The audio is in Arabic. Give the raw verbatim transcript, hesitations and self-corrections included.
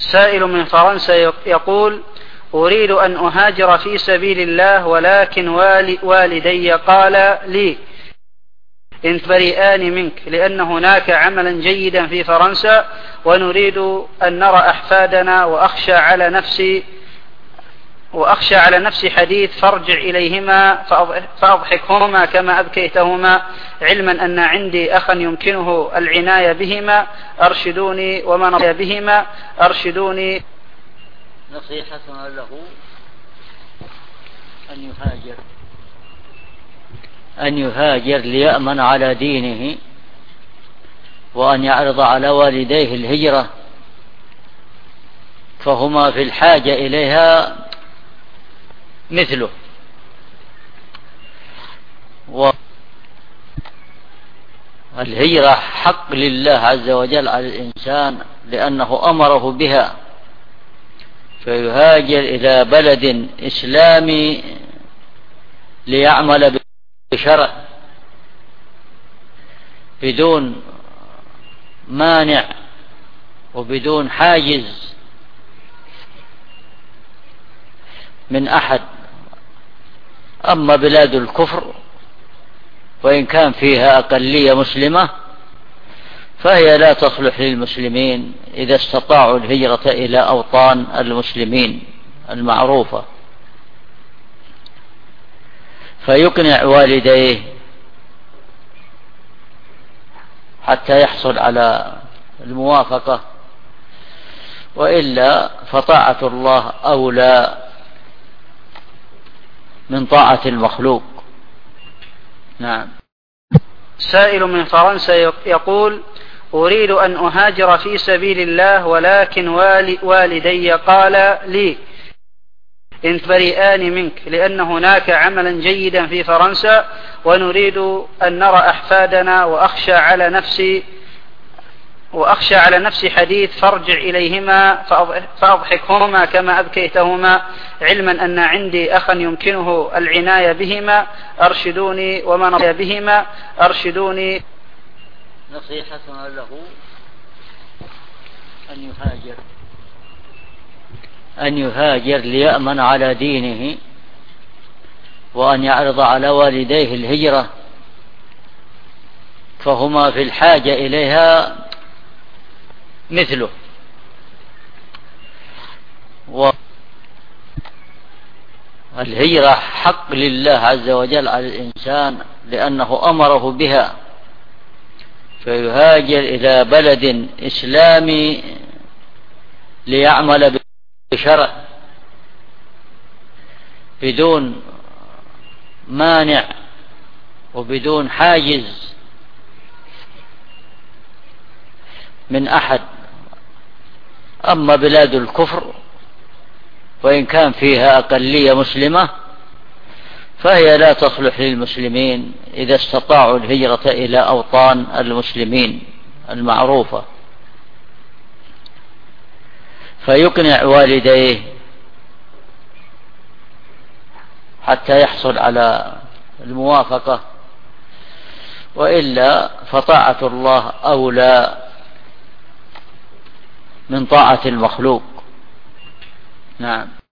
سائل من فرنسا يقول: أريد أن أهاجر في سبيل الله، ولكن والدي قال لي: إن بريئان منك، لأن هناك عملا جيدا في فرنسا ونريد أن نرى أحفادنا، وأخشى على نفسي وأخشى على نفسي حديث فارجع إليهما فأضحكهما كما أبكيتهما، علما أن عندي أخا يمكنه العناية بهما، أرشدوني ومن رأي بهما أرشدوني. نصيحة له أن يهاجر أن يهاجر ليأمن على دينه، وأن يعرض على والديه الهجرة، فهما في الحاجة إليها مثله. والهجرة حق لله عز وجل على الإنسان، لأنه أمره بها، فيهاجر إلى بلد إسلامي ليعمل بشرع بدون مانع وبدون حاجز من أحد. أما بلاد الكفر وإن كان فيها أقلية مسلمة فهي لا تصلح للمسلمين إذا استطاعوا الهجرة إلى أوطان المسلمين المعروفة، فيقنع والديه حتى يحصل على الموافقة، وإلا فطاعة الله أولى من طاعة المخلوق. نعم. سائل من فرنسا يقول: أريد أن أهاجر في سبيل الله، ولكن والدي قال لي: إن بريئان منك، لأن هناك عملا جيدا في فرنسا ونريد أن نرى أحفادنا، وأخشى على نفسي وأخشى على نفسي حديث فارجع إليهما فأضحكهما كما أبكيتهما، علما أن عندي أخا يمكنه العناية بهما، أرشدوني ومن رأي بهما أرشدوني. نصيحة له أن يهاجر أن يهاجر ليأمن على دينه، وأن يعرض على والديه الهجرة، فهما في الحاجة إليها مثله. والهجرة حق لله عز وجل على الإنسان، لأنه أمره بها، فيهاجر إلى بلد إسلامي ليعمل بشرع بدون مانع وبدون حاجز من أحد. أما بلاد الكفر وإن كان فيها أقلية مسلمة فهي لا تصلح للمسلمين إذا استطاعوا الهجرة إلى أوطان المسلمين المعروفة، فيقنع والديه حتى يحصل على الموافقة، وإلا فطاعة الله أولى من طاعة المخلوق. نعم.